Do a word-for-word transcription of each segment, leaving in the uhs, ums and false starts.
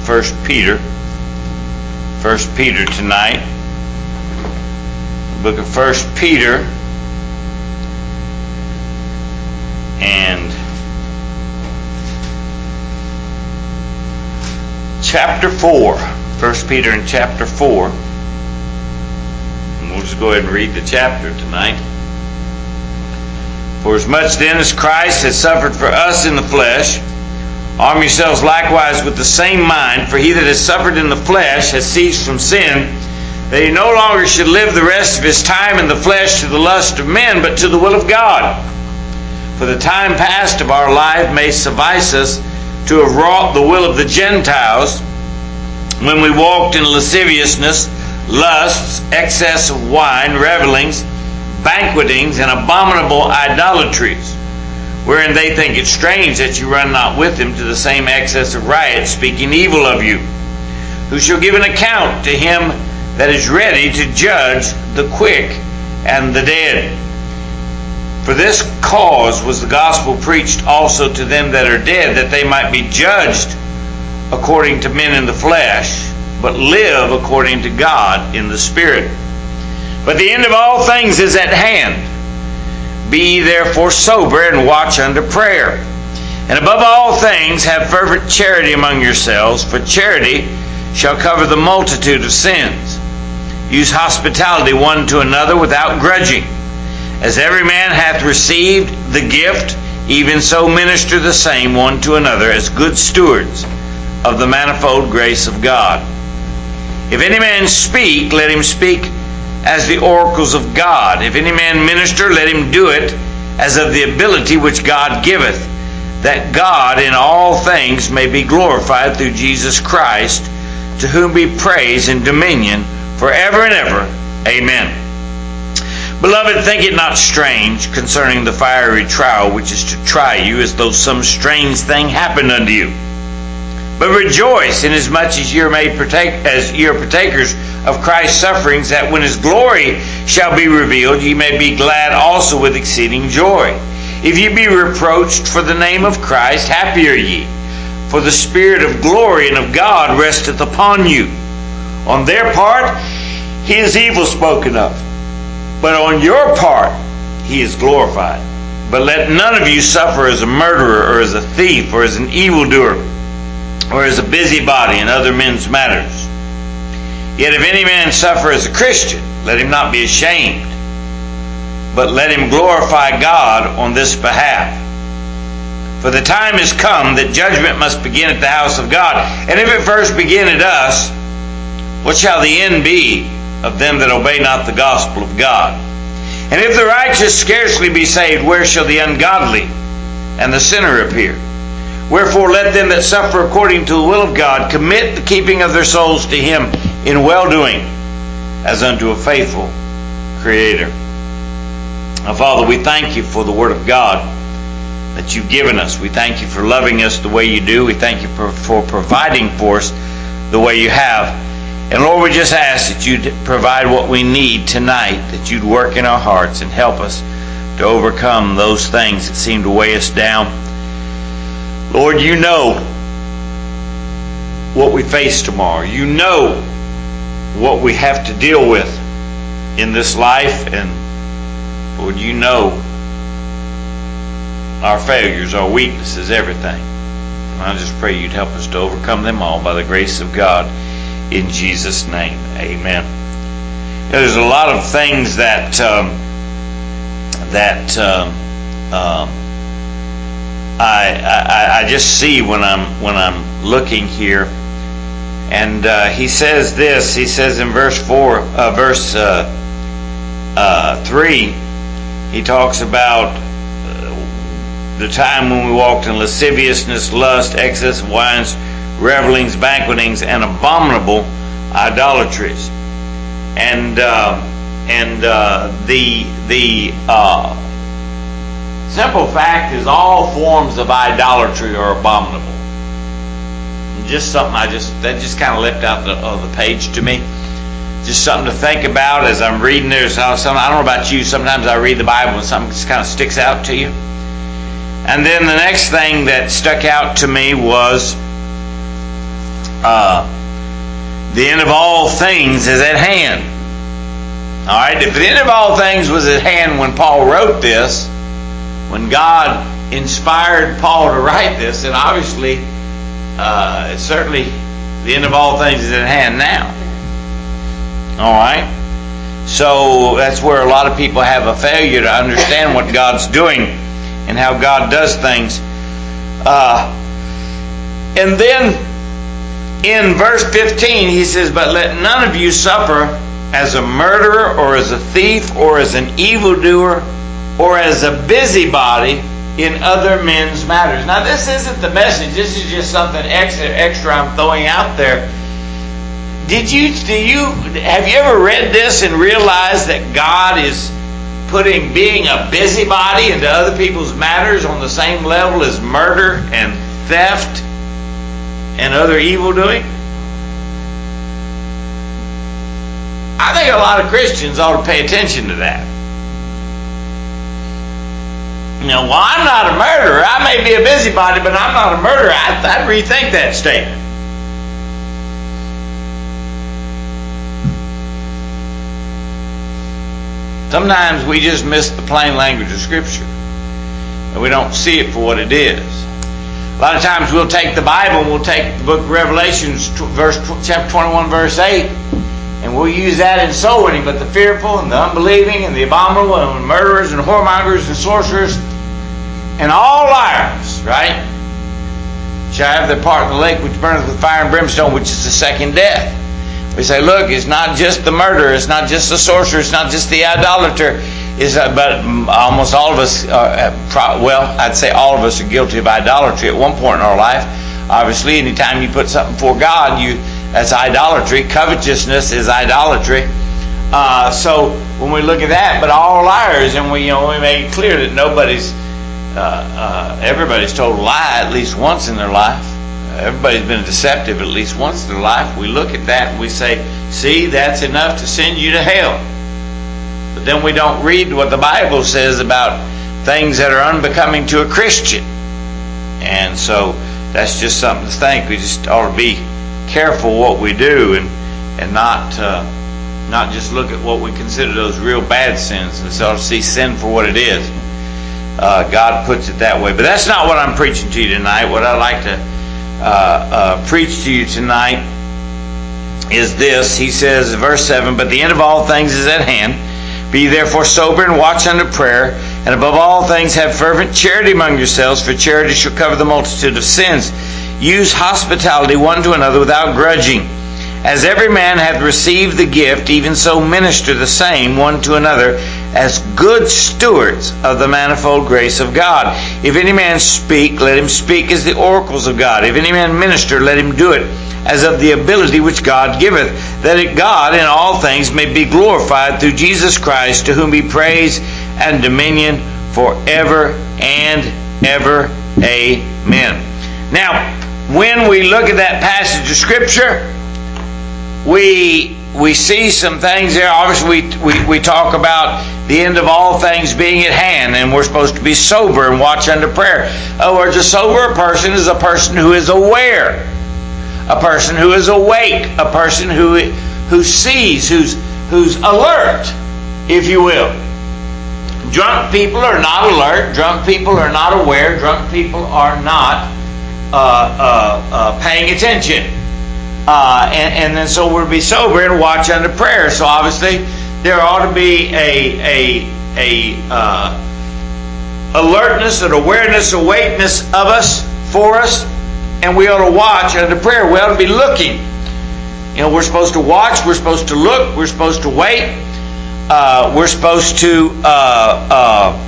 First Peter. First Peter tonight. The book of First Peter. And chapter four. First Peter in chapter four. And we'll just go ahead and read the chapter tonight. For as much then as Christ has suffered for us in the flesh, arm yourselves likewise with the same mind, for he that has suffered in the flesh has ceased from sin, that he no longer should live the rest of his time in the flesh to the lust of men, but to the will of God. For the time past of our life may suffice us to have wrought the will of the Gentiles, when we walked in lasciviousness, lusts, excess of wine, revellings, banquetings, and abominable idolatries, wherein they think it strange that you run not with them to the same excess of riot, speaking evil of you, who shall give an account to him that is ready to judge the quick and the dead. For this cause was the gospel preached also to them that are dead, that they might be judged according to men in the flesh, but live according to God in the Spirit. But the end of all things is at hand. Be ye therefore sober, and watch unto prayer. And above all things have fervent charity among yourselves, for charity shall cover the multitude of sins. Use hospitality one to another without grudging. As every man hath received the gift, even so minister the same one to another as good stewards of the manifold grace of God. If any man speak, let him speak as the oracles of God. If any man minister, let him do it as of the ability which God giveth, that God in all things may be glorified through Jesus Christ, to whom be praise and dominion forever and ever. Amen. Beloved, think it not strange concerning the fiery trial which is to try you, as though some strange thing happened unto you. But rejoice, inasmuch as ye are made partake, as ye are partakers of Christ's sufferings, that when his glory shall be revealed, ye may be glad also with exceeding joy. If ye be reproached for the name of Christ, happy are ye, for the Spirit of glory and of God resteth upon you. On their part he is evil spoken of, but on your part he is glorified. But let none of you suffer as a murderer, or as a thief, or as an evildoer, or as a busybody in other men's matters. Yet if any man suffer as a Christian, let him not be ashamed, but let him glorify God on this behalf. For the time is come that judgment must begin at the house of God. And if it first begin at us, what shall the end be of them that obey not the gospel of God? And if the righteous scarcely be saved, where shall the ungodly and the sinner appear? Wherefore let them that suffer according to the will of God commit the keeping of their souls to him in well-doing, as unto a faithful Creator. Now, Father, we thank you for the Word of God that you've given us. We thank you for loving us the way you do. We thank you for, for providing for us the way you have. And Lord, we just ask that you'd provide what we need tonight, that you'd work in our hearts and help us to overcome those things that seem to weigh us down. Lord, you know what we face tomorrow. You know what we have to deal with in this life. And Lord, you know our failures, our weaknesses, everything. And I just pray you'd help us to overcome them all by the grace of God. In Jesus' name, amen. You know, there's a lot of things that um, that um, um, I, I I just see when I'm when I'm looking here, and uh, he says this. He says in verse four, uh, verse uh, uh, three, he talks about uh, the time when we walked in lasciviousness, lust, excess of wines, revelings, banquetings, and abominable idolatries. And uh, and uh, the the uh, simple fact is, all forms of idolatry are abominable. Just something I just that just kind of leapt out the, of the page to me. Just something to think about as I'm reading this. I don't know about you. Sometimes I read the Bible and something just kind of sticks out to you. And then the next thing that stuck out to me was uh, the end of all things is at hand. All right, if the end of all things was at hand when Paul wrote this, when God inspired Paul to write this, then obviously, uh, certainly the end of all things is at hand now. All right? So that's where a lot of people have a failure to understand what God's doing and how God does things. Uh, and then in verse fifteen, he says, "But let none of you suffer as a murderer or as a thief or as an evildoer or as a busybody in other men's matters." Now, this isn't the message. This is just something extra, extra I'm throwing out there. Did you, do you, have you ever read this and realized that God is putting being a busybody into other people's matters on the same level as murder and theft and other evil doing? I think a lot of Christians ought to pay attention to that. You know, well, I'm not a murderer. I may be a busybody, but I'm not a murderer. I'd, I'd rethink that statement. Sometimes we just miss the plain language of Scripture, and we don't see it for what it is. A lot of times we'll take the Bible and we'll take the book of Revelations, verse, chapter twenty-one, verse eight, and we'll use that in soul winning. But the fearful and the unbelieving and the abominable and murderers and whoremongers and sorcerers and all liars, right, shall have their part in the lake which burneth with fire and brimstone, which is the second death. We say, look, it's not just the murderer, it's not just the sorcerer, it's not just the idolater, it's, uh, but almost all of us, are, well, I'd say all of us are guilty of idolatry at one point in our life. Obviously, anytime you put something before God, you that's idolatry. Covetousness is idolatry. Uh, so when we look at that, but all liars, and we, you know, we make it clear that nobody's, uh, uh, everybody's told a lie at least once in their life. Everybody's been deceptive at least once in their life. We look at that and we say, see, that's enough to send you to hell. But then we don't read what the Bible says about things that are unbecoming to a Christian. And so that's just something to think. We just ought to be careful what we do and and not uh, not just look at what we consider those real bad sins. We ought to see sin for what it is. Uh, God puts it that way. But that's not what I'm preaching to you tonight. What I'd like to Uh, uh, preach to you tonight is this. He says, verse seven, "But the end of all things is at hand. Be therefore sober and watch unto prayer, and above all things have fervent charity among yourselves, for charity shall cover the multitude of sins. Use hospitality one to another without grudging. As every man hath received the gift, even so minister the same one to another, as good stewards of the manifold grace of God. If any man speak, let him speak as the oracles of God. If any man minister, let him do it as of the ability which God giveth, that it God in all things may be glorified through Jesus Christ, to whom be praise and dominion forever and ever. Amen." Now, when we look at that passage of Scripture, we we see some things there. Obviously, we, we, we talk about the end of all things being at hand, and we're supposed to be sober and watch unto prayer. In other words, a sober person is a person who is aware, a person who is awake, a person who who sees, who's who's alert, if you will. Drunk people are not alert. Drunk people are not aware. Drunk people are not uh, uh, uh, paying attention. Uh, and, and then so we'll be sober and watch unto prayer. So obviously there ought to be a a a uh, alertness, an awareness, awakeness of us, for us, and we ought to watch unto prayer. We ought to be looking. You know, we're supposed to watch. We're supposed to look. We're supposed to wait. Uh, we're supposed to uh, uh,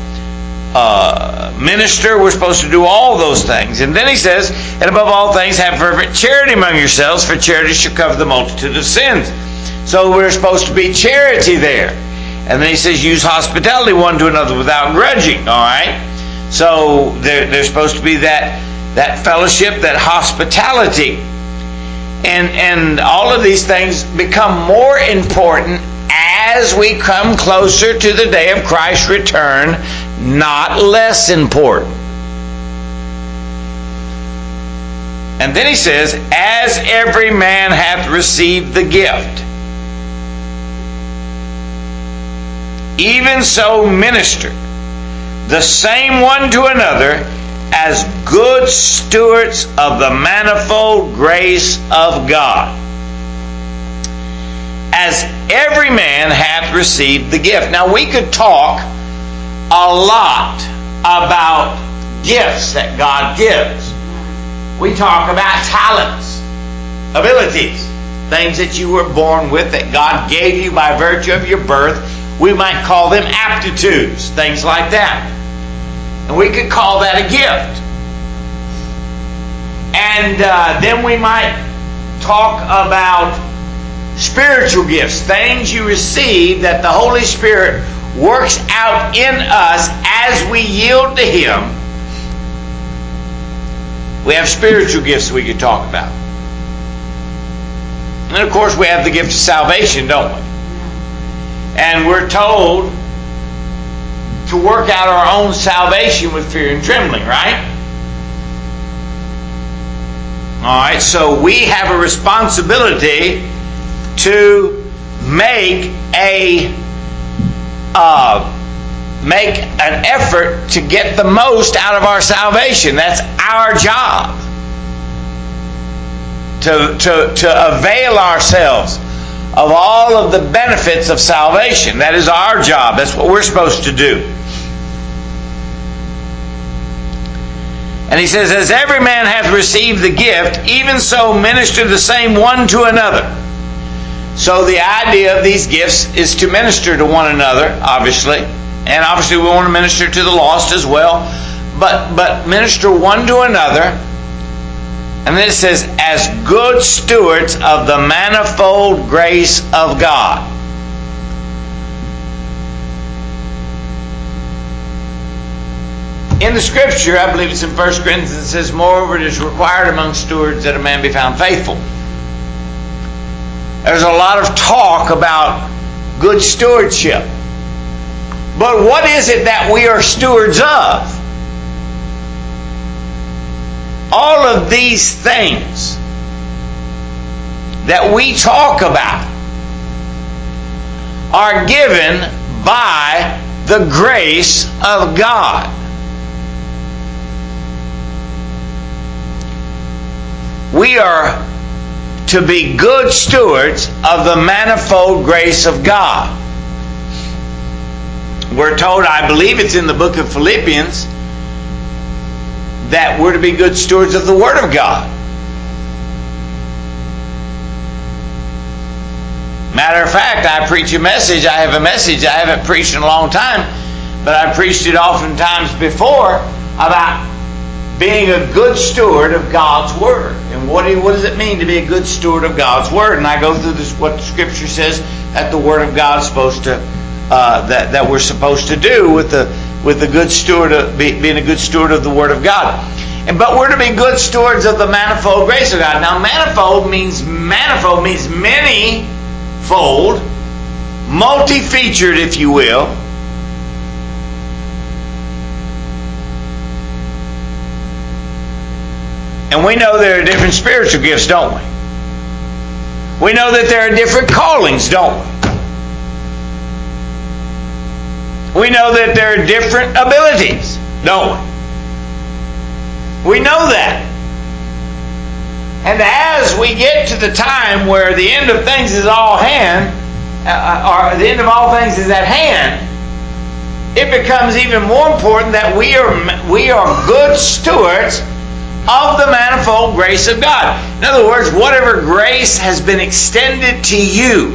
uh, minister. We're supposed to do all those things. And then he says, "And above all things, have fervent charity among yourselves, for charity shall cover the multitude of sins." So we're supposed to be charity there. And then he says, "Use hospitality one to another without grudging." All right. So there, there's supposed to be that that fellowship, that hospitality, and and all of these things become more important as we come closer to the day of Christ's return, not less important. And then he says, as every man hath received the gift, even so minister the same one to another as good stewards of the manifold grace of God. As every man hath received the gift. Now we could talk a lot about gifts that God gives. We talk about talents, abilities, things that you were born with that God gave you by virtue of your birth. We might call them aptitudes, things like that. And we could call that a gift. And uh, then we might talk about spiritual gifts, things you receive that the Holy Spirit works out in us as we yield to Him. We have spiritual gifts we could talk about. And of course we have the gift of salvation, don't we? And we're told to work out our own salvation with fear and trembling, right? Alright, so we have a responsibility to make a uh, make an effort to get the most out of our salvation. That's our job. To, to, to avail ourselves of all of the benefits of salvation. That is our job. That's what we're supposed to do. And he says, as every man hath received the gift, even so minister the same one to another. So the idea of these gifts is to minister to one another, obviously. And obviously we want to minister to the lost as well. But, but minister one to another. And then it says, as good stewards of the manifold grace of God. In the scripture, I believe it's in First Corinthians, it says, moreover it is required among stewards that a man be found faithful. There's a lot of talk about good stewardship. But what is it that we are stewards of? All of these things that we talk about are given by the grace of God. We are to be good stewards of the manifold grace of God. We're told, I believe it's in the book of Philippians, that we're to be good stewards of the Word of God. Matter of fact, I preach a message. I have a message I haven't preached in a long time, but I preached it oftentimes before about being a good steward of God's Word. And what, do, what does it mean to be a good steward of God's Word? And I go through this, what the Scripture says that the Word of God is supposed to, uh, that that we're supposed to do with the with the good steward of, be, being a good steward of the Word of God. And but we're to be good stewards of the manifold grace of God. Now, manifold means manifold means many-fold, multi-featured, if you will. And we know there are different spiritual gifts, don't we? We know that there are different callings, don't we? We know that there are different abilities, don't we? We know that. And as we get to the time where the end of things is all hand, uh, or the end of all things is at hand, it becomes even more important that we are we are good stewards of the manifold grace of God. In other words, whatever grace has been extended to you,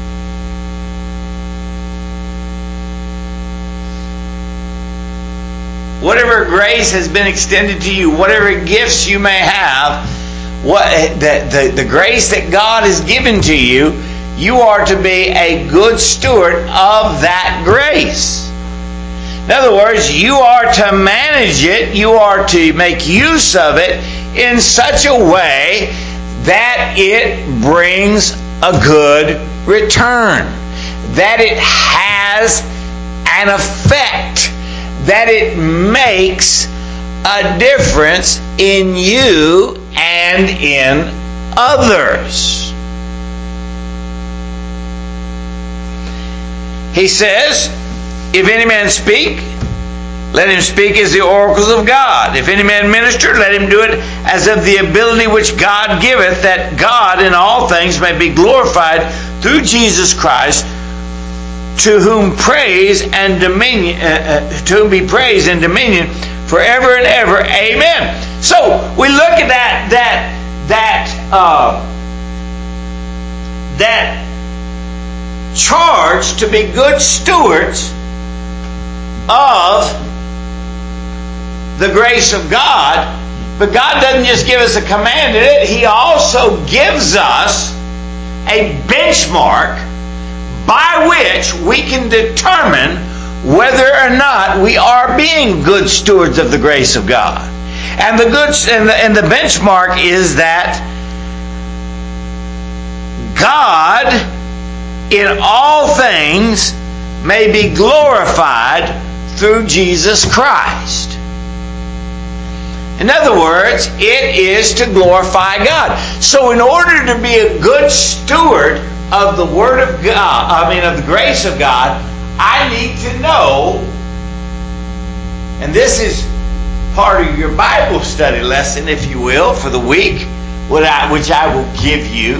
whatever grace has been extended to you, whatever gifts you may have, what the, the, the grace that God has given to you, you are to be a good steward of that grace. In other words, you are to manage it, you are to make use of it in such a way that it brings a good return, that it has an effect, that it makes a difference in you and in others. He says, if any man speak, let him speak as the oracles of God. If any man minister, let him do it as of the ability which God giveth, that God in all things may be glorified through Jesus Christ, to whom praise and dominion, uh, uh, to whom be praise and dominion forever and ever. Amen. So we look at that that that uh, that charge to be good stewards of the grace of God. But God doesn't just give us a command in it, He also gives us a benchmark by which we can determine whether or not we are being good stewards of the grace of God. And the good and the, and the benchmark is that God in all things may be glorified through Jesus Christ. In other words, it is to glorify God. So in order to be a good steward of the Word of God, I mean of the grace of God, I need to know, and this is part of your Bible study lesson, if you will, for the week, which I will give you,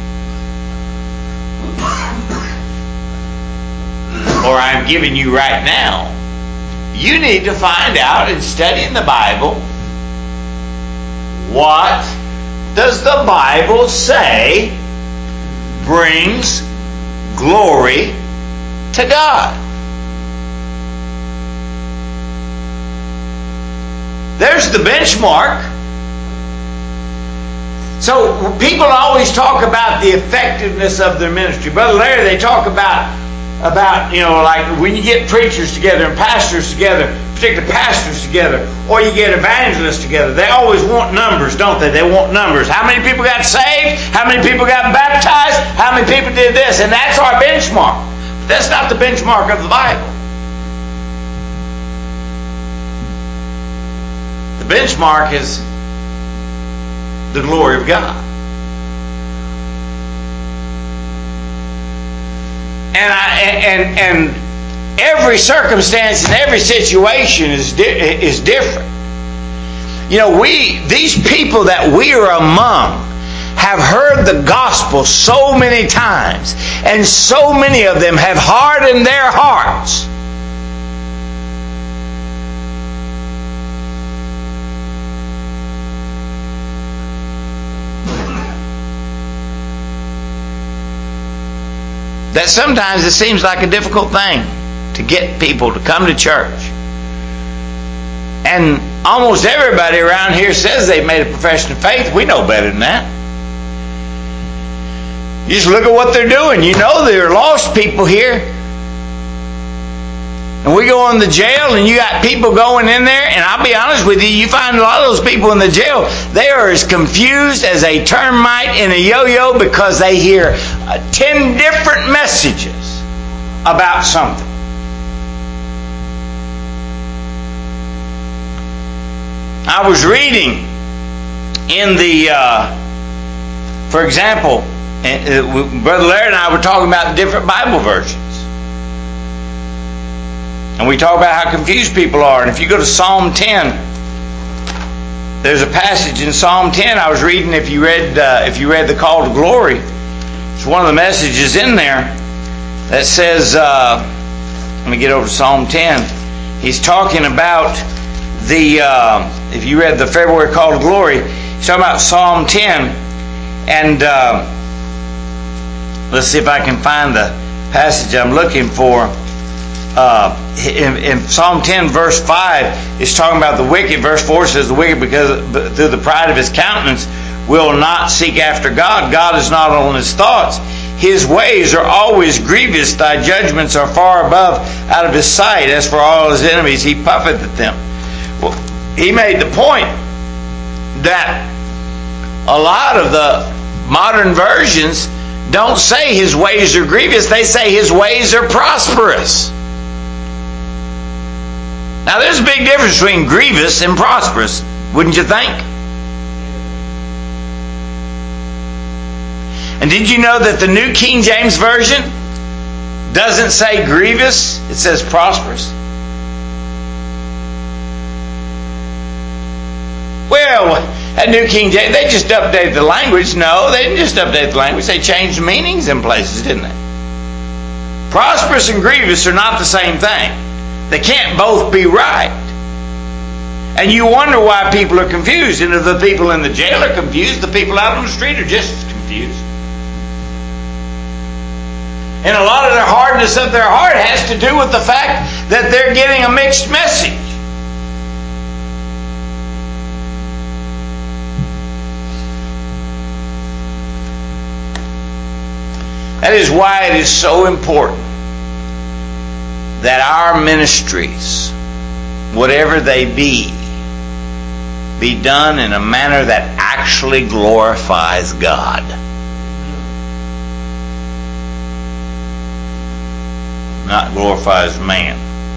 or I'm giving you right now. You need to find out in studying the Bible, what does the Bible say brings glory to God? There's the benchmark. So people always talk about the effectiveness of their ministry. Brother Larry, they talk about about, you know, like when you get preachers together and pastors together, particularly pastors together, or you get evangelists together, they always want numbers, don't they? They want numbers. How many people got saved? How many people got baptized? How many people did this? And that's our benchmark. But that's not the benchmark of the Bible. The benchmark is the glory of God. And I and and every circumstance and every situation is di- is different. You know, we these people that we are among have heard the gospel so many times, and so many of them have hardened their hearts. That sometimes it seems like a difficult thing to get people to come to church. And almost everybody around here says they've made a profession of faith. We know better than that. You just look at what they're doing. You know there are lost people here. And we go in the jail and you got people going in there, and I'll be honest with you, you find a lot of those people in the jail, they are as confused as a termite in a yo-yo because they hear uh, ten different messages about something. I was reading in the, uh, for example, uh, Brother Larry and I were talking about different Bible versions. And we talk about how confused people are. And if you go to Psalm ten, there's a passage in Psalm ten I was reading. If you read, uh, if you read the Call to Glory, it's one of the messages in there that says, uh, let me get over to Psalm ten. He's talking about the, uh, if you read the February Call to Glory, he's talking about Psalm ten. And uh, let's see if I can find the passage I'm looking for. Uh, in, in Psalm ten verse five, it's talking about the wicked. Verse four says the wicked, because through the pride of his countenance, will not seek after God. God is not on his thoughts. His ways are always grievous. Thy judgments are far above out of his sight. As for all his enemies, he puffeth at them. Well, he made the point that a lot of the modern versions don't say his ways are grievous. They say his ways are prosperous. Now, there's a big difference between grievous and prosperous, wouldn't you think? And did you know that the New King James Version doesn't say grievous, it says prosperous? Well, at New King James, they just updated the language. No, they didn't just update the language. They changed meanings in places, didn't they? Prosperous and grievous are not the same thing. They can't both be right. And you wonder why people are confused. And if the people in the jail are confused, the people out on the street are just as confused. And a lot of their hardness of their heart has to do with the fact that they're getting a mixed message. That is why it is so important that our ministries, whatever they be, be done in a manner that actually glorifies God. Not glorifies man.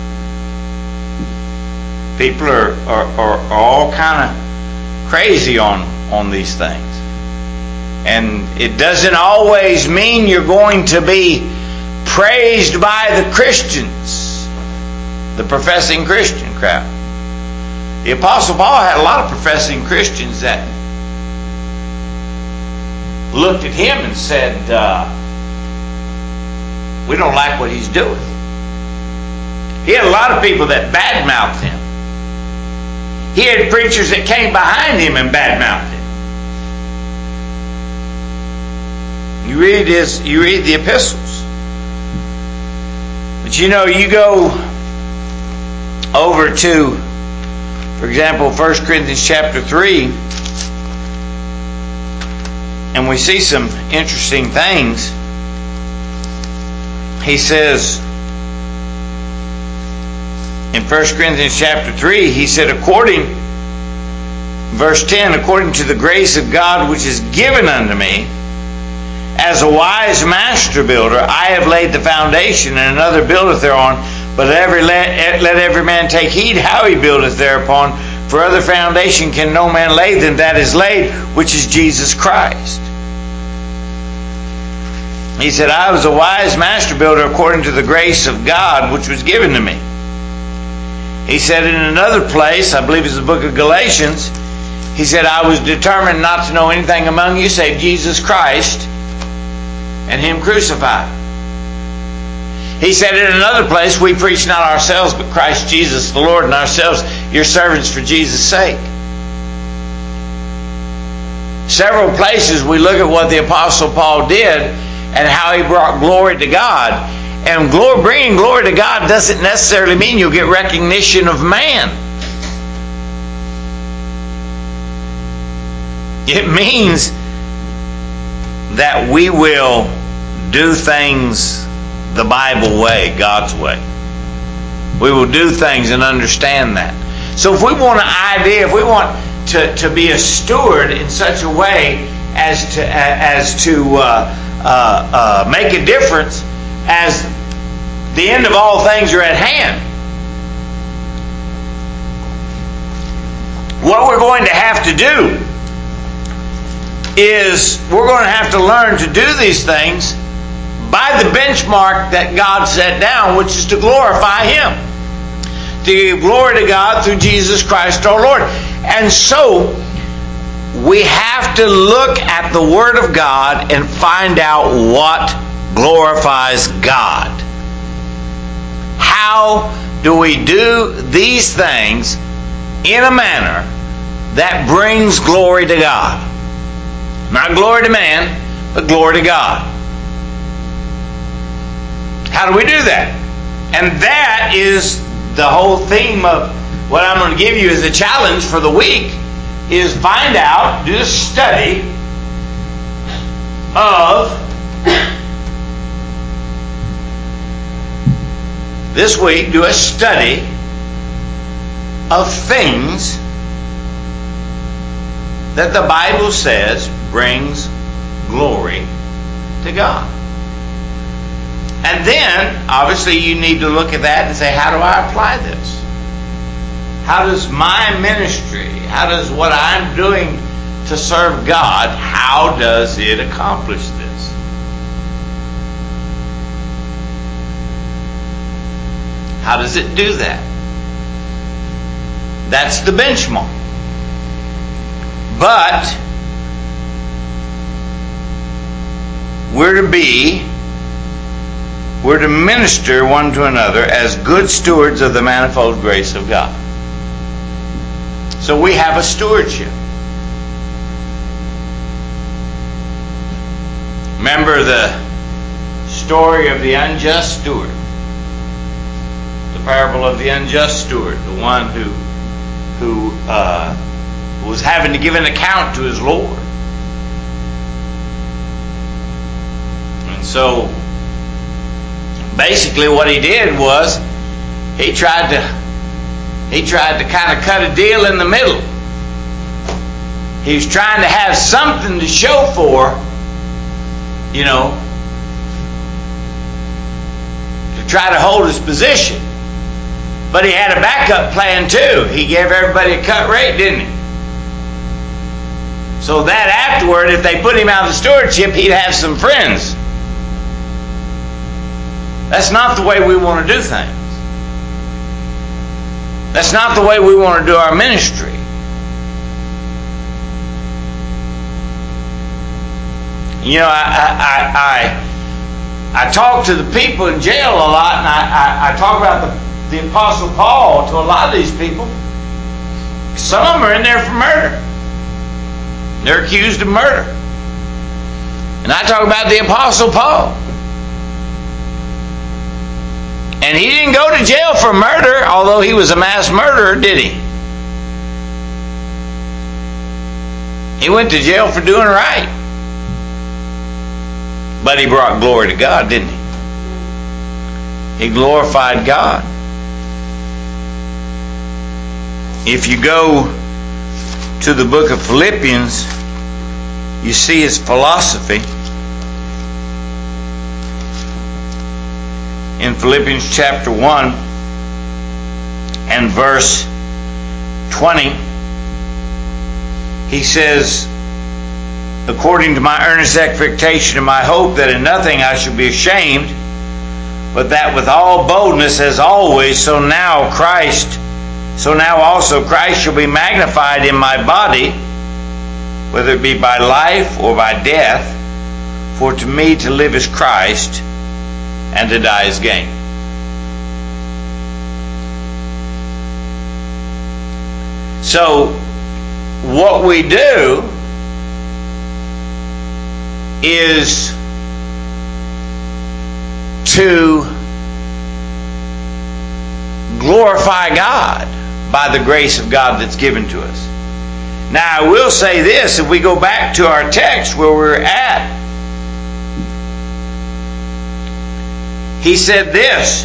People are, are, are, are all kind of crazy on, on these things. And it doesn't always mean you're going to be praised by the Christians, the professing Christian crowd. The Apostle Paul had a lot of professing Christians that looked at him and said, uh, we don't like what he's doing. He had a lot of people that badmouthed him. He had preachers that came behind him and badmouthed him. You read his, you read the epistles. But you know, you go over to, for example, First Corinthians chapter three, and we see some interesting things. He says in First Corinthians chapter three, he said, according, verse ten, according to the grace of God which is given unto me, as a wise master builder, I have laid the foundation, and another buildeth thereon. But every let, let every man take heed how he buildeth thereupon. For other foundation can no man lay than that is laid, which is Jesus Christ. He said, I was a wise master builder according to the grace of God which was given to me. He said in another place, I believe it's the book of Galatians, he said, I was determined not to know anything among you save Jesus Christ and Him crucified. He said in another place, we preach not ourselves, but Christ Jesus the Lord, and ourselves your servants for Jesus' sake. Several places we look at what the Apostle Paul did and how he brought glory to God. And glory, bringing glory to God doesn't necessarily mean you'll get recognition of man. It means that we will do things the Bible way, God's way. We will do things and understand that. So if we want an idea, if we want to, to be a steward in such a way as to as to uh, uh, uh, make a difference, as the end of all things are at hand, what we're going to have to do is we're going to have to learn to do these things by the benchmark that God set down, which is to glorify Him. To give glory to God through Jesus Christ our Lord. And so, we have to look at the Word of God and find out what glorifies God. How do we do these things in a manner that brings glory to God? Not glory to man, but glory to God. How do we do that? And that is the whole theme of what I'm going to give you as a challenge for the week, is find out, do a study of this week, do a study of things that the Bible says brings glory to God. And then, obviously, you need to look at that and say, how do I apply this? How does my ministry, how does what I'm doing to serve God, how does it accomplish this? How does it do that? That's the benchmark. But we're to be, we're to minister one to another as good stewards of the manifold grace of God. So we have a stewardship. Remember the story of the unjust steward. The parable of the unjust steward. The one who, who uh, was having to give an account to his Lord. And so, basically what he did was, he tried to, he tried to kind of cut a deal in the middle. He was trying to have something to show for, you know, to try to hold his position. But he had a backup plan too. He gave everybody a cut rate, didn't he? So that afterward, if they put him out of the stewardship, he'd have some friends. That's not the way we want to do things. That's not the way we want to do our ministry. You know, I I I, I talk to the people in jail a lot, and I, I, I talk about the, the Apostle Paul to a lot of these people. Some of them are in there for murder. They're accused of murder. And I talk about the Apostle Paul. And he didn't go to jail for murder, although he was a mass murderer, did he? He went to jail for doing right. But he brought glory to God, didn't he? He glorified God. If you go to the book of Philippians, you see his philosophy. In Philippians chapter one and verse twenty, he says, according to my earnest expectation and my hope that in nothing I shall be ashamed, but that with all boldness as always, so now Christ, so now also Christ shall be magnified in my body, whether it be by life or by death, for to me to live is Christ, and to die is gain. So, what we do is to glorify God by the grace of God that's given to us. Now, I will say this, if we go back to our text where we're at, he said this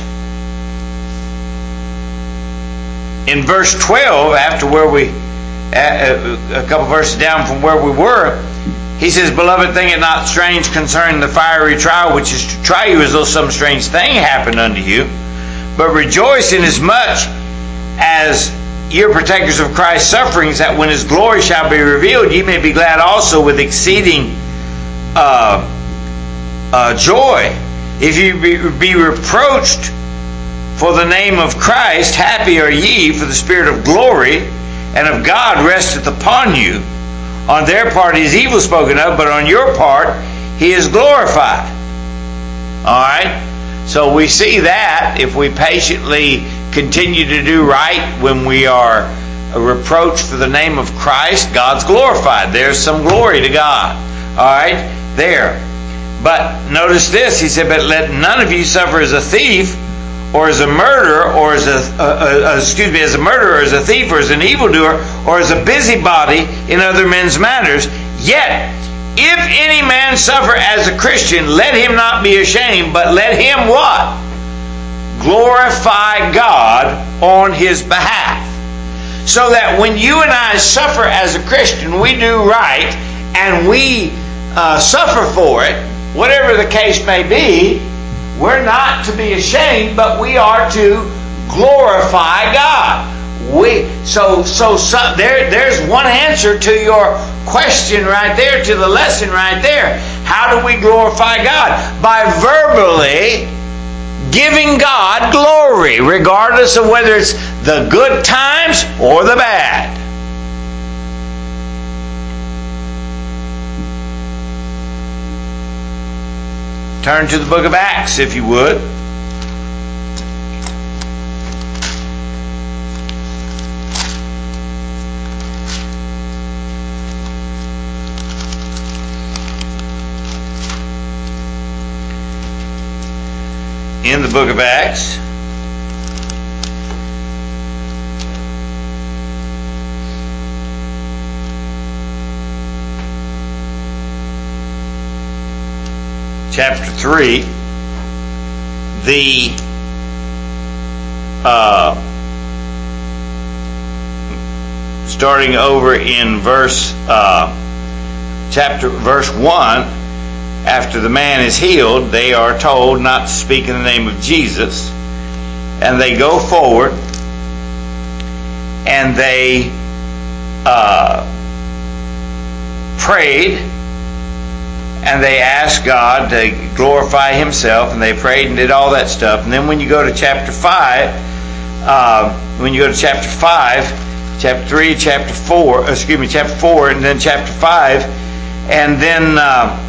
in verse twelve, after where we, a couple verses down from where we were. He says, beloved, think it not strange concerning the fiery trial, which is to try you as though some strange thing happened unto you, but rejoice inasmuch as you're partakers of Christ's sufferings, that when his glory shall be revealed, ye may be glad also with exceeding uh, uh, joy. If you be, be reproached for the name of Christ, happy are ye, for the Spirit of glory and of God resteth upon you. On their part he is evil spoken of, but on your part he is glorified. Alright? So we see that if we patiently continue to do right when we are reproached for the name of Christ, God's glorified. There's some glory to God. Alright? There. But notice this, he said, but let none of you suffer as a thief, or as a murderer, or as a, uh, uh, excuse me, as a murderer, or as a thief, or as an evildoer, or as a busybody in other men's matters. Yet, if any man suffer as a Christian, let him not be ashamed, but let him what? Glorify God on his behalf. So that when you and I suffer as a Christian, we do right, and we uh, suffer for it, whatever the case may be, we're not to be ashamed, but we are to glorify God. We so so, so there there's one answer to your question right there to the lesson right there. How do we glorify God? By verbally giving God glory, regardless of whether it's the good times or the bad. Turn to the book of Acts, if you would. In the book of Acts, chapter three, the uh, starting over in verse uh, chapter verse one. After the man is healed, they are told not to speak in the name of Jesus, and they go forward and they uh, prayed, and they asked God to glorify Himself, and they prayed and did all that stuff. And then when you go to chapter five, uh, when you go to chapter five, chapter three, chapter four, excuse me, chapter four, and then chapter five, and then uh,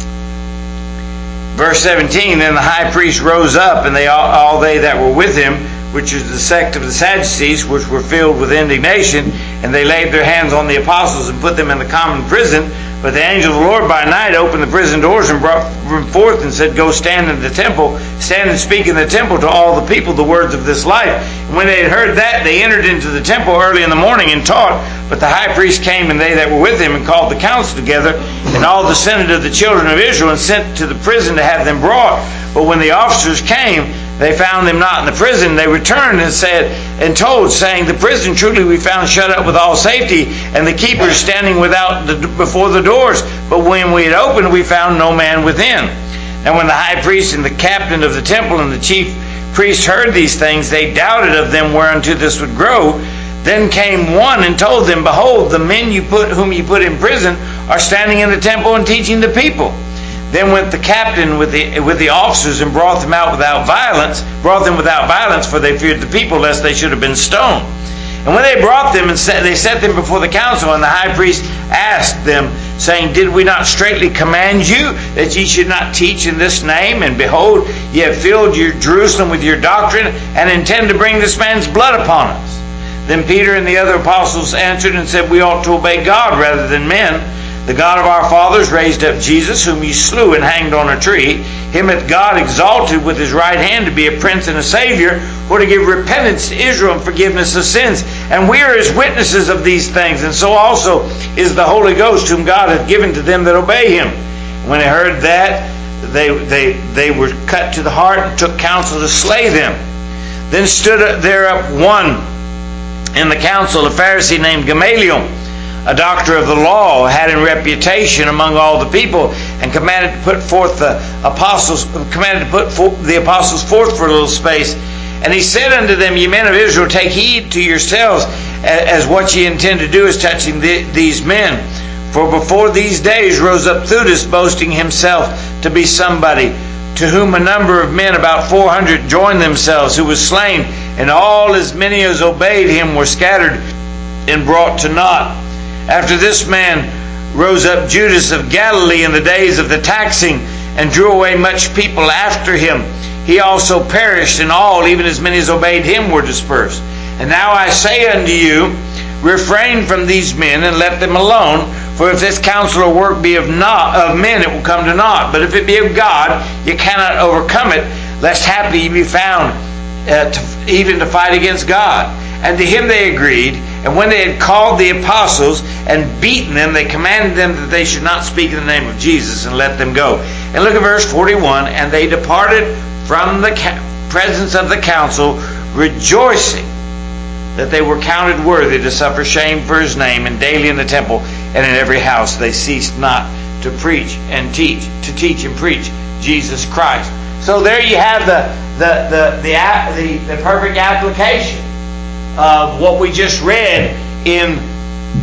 verse seventeen, then the high priest rose up, and they all, all they that were with him, which is the sect of the Sadducees, which were filled with indignation, and they laid their hands on the apostles and put them in the common prison. But the angel of the Lord by night opened the prison doors and brought them forth and said, Go stand in the temple, stand and speak in the temple to all the people the words of this life. And when they had heard that, they entered into the temple early in the morning and taught. But the high priest came, and they that were with him, and called the council together, and all the senate of the children of Israel, and sent to the prison to have them brought. But when the officers came, they found them not in the prison. They returned and said and told, saying, The prison truly we found shut up with all safety, and the keepers standing without the, before the doors. But when we had opened, we found no man within. And when the high priest and the captain of the temple and the chief priests heard these things, they doubted of them whereunto this would grow. Then came one and told them, Behold, the men you put whom you put in prison are standing in the temple and teaching the people. Then went the captain with the with the officers and brought them out without violence, brought them without violence, for they feared the people, lest they should have been stoned. And when they brought them and set, they set them before the council, and the high priest asked them, saying, Did we not straitly command you that ye should not teach in this name? And behold, ye have filled your Jerusalem with your doctrine, and intend to bring this man's blood upon us. Then Peter and the other apostles answered and said, We ought to obey God rather than men. The God of our fathers raised up Jesus, whom ye slew and hanged on a tree. Him hath God exalted with his right hand to be a prince and a savior, for to give repentance to Israel and forgiveness of sins. And we are his witnesses of these things, and so also is the Holy Ghost, whom God hath given to them that obey him. When they heard that, they, they, they were cut to the heart and took counsel to slay them. Then stood there up one in the council, a Pharisee named Gamaliel, a doctor of the law, had in reputation among all the people, and commanded to put forth the apostles, commanded to put forth the apostles forth for a little space. And he said unto them, Ye men of Israel, take heed to yourselves, as what ye intend to do is touching the, these men. For before these days rose up Theudas, boasting himself to be somebody, to whom a number of men, about four hundred, joined themselves, who was slain, and all as many as obeyed him were scattered and brought to naught. After this man rose up Judas of Galilee in the days of the taxing, and drew away much people after him. He also perished, and all, even as many as obeyed him, were dispersed. And now I say unto you, refrain from these men, and let them alone. For if this counsel or work be of not of men, it will come to naught. But if it be of God, ye cannot overcome it, lest haply ye be found uh, to, even to fight against God. And to him they agreed. And when they had called the apostles and beaten them, they commanded them that they should not speak in the name of Jesus, and let them go. And look at verse forty-one. And they departed from the ca- presence of the council, rejoicing that they were counted worthy to suffer shame for his name. And daily in the temple and in every house they ceased not to preach and teach, to teach and preach Jesus Christ. So there you have the the the the, the, the perfect application of what we just read in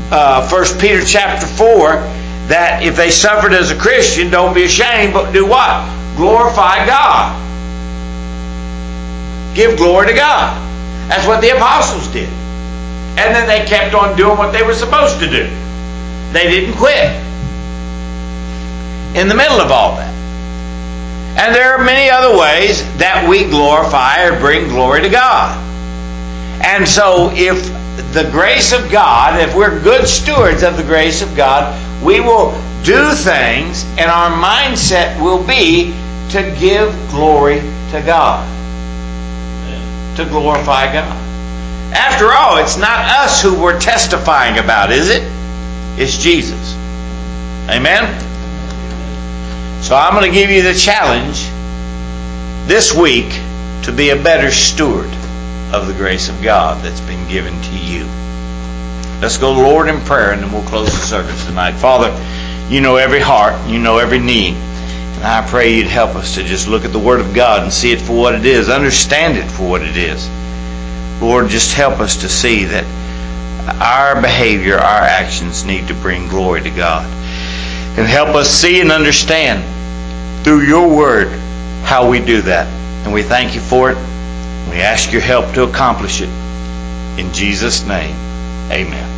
uh, First Peter chapter four, that if they suffered as a Christian, don't be ashamed, but do what? Glorify God. Give glory to God. That's what the apostles did. And then they kept on doing what they were supposed to do. They didn't quit in the middle of all that. And there are many other ways that we glorify or bring glory to God. And so if the grace of God, if we're good stewards of the grace of God, we will do things and our mindset will be to give glory to God. To glorify God. After all, it's not us who we're testifying about, is it? It's Jesus. Amen? So I'm going to give you the challenge this week to be a better steward of the grace of God that's been given to you. Let's go to the Lord in prayer and then we'll close the service tonight. Father, you know every heart, you know every need. And I pray you'd help us to just look at the Word of God and see it for what it is, understand it for what it is. Lord, just help us to see that our behavior, our actions need to bring glory to God. And help us see and understand through your Word how we do that. And we thank you for it. We ask your help to accomplish it. In Jesus' name, amen.